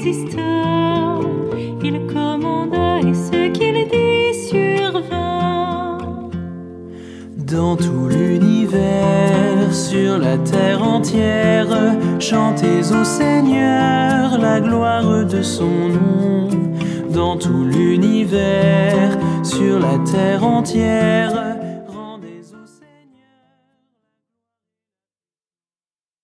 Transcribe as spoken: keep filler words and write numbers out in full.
exista. Il commanda et ce qu'il dit survint. Dans tout l'univers, sur la terre entière, chantez au Seigneur la gloire de son nom. Dans tout l'univers, sur la terre entière,